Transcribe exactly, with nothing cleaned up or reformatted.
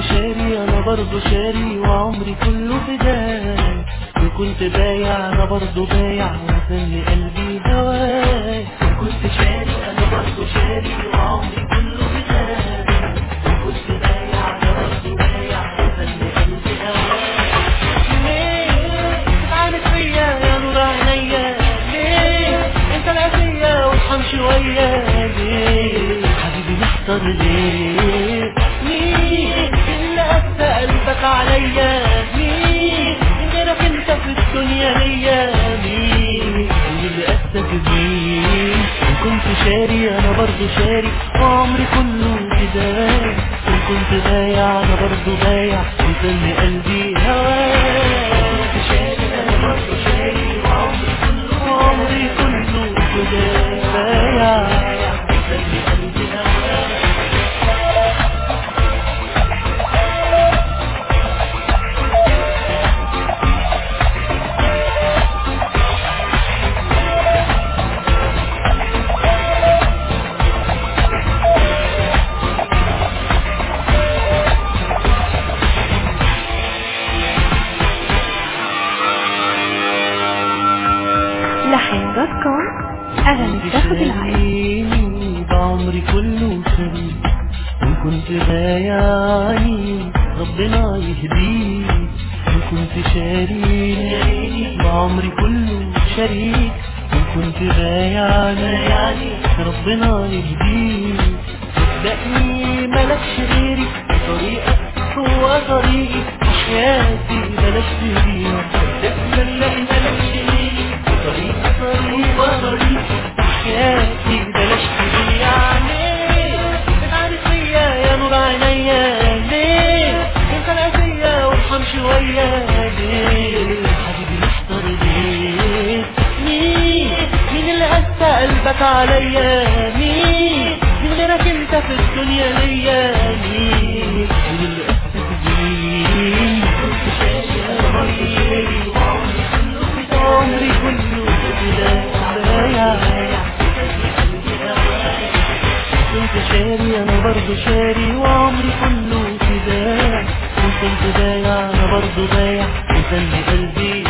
شاري انا برضو شاري وعمري كله فداك، وكنت بايع انا برضو بايع وثني قلبي هواك. كنت شاري انا برضو شاري وعمري كله فداك، وكنت بايع انا برضو بايع وثني قلبي هواك. ليه بتعاند فيا يا نور عينيا؟ ليه انت العافية وارحم شوية؟ ليه حبيبي محتار ليه؟ مين اللي قسى قلبك عليا؟ مين غيرك انت في الدنيا ليا؟ مين اللي قسك بيه؟ كنت شاري انا برضو شاري وعمري كله فداك، كنت بايع انا برضو بايع وثني قلبي هواك. كنت شاري انا برضو شاري وعمري كله وعمري كله فداك، بايع وثني قلبي هواك. لحن دوت كوم أغاني تاخد العين. بعمري كله شريك وكنت بايعني ربنا يهديك، وكنت شاري بعمري كله شريك وكنت بايعني ربنا يهديك. صدقني ملكش غيري طريقك هو طريقي، حياتي بلاش تهديها. صدقني ملكش غيري طريقك هو طريقي، حياتي بلاش تهديها. ليه بتعاند فيا يا نور عينيا؟ ليه انت العافية وارحم شوية؟ ليه حبيبي محتار ليه؟ مين مين اللي قسى قلبك عليا؟ مين من غيرك انت في الدنيا ليا؟ مين مين اللي قسك بيه؟ كنت شاري انا برضو شاري وعمري كله فداك، بايع كنت شاري انا برضو شاري وعمري كله فداك، وكنت بايع انا برضو بايع وثني قلبي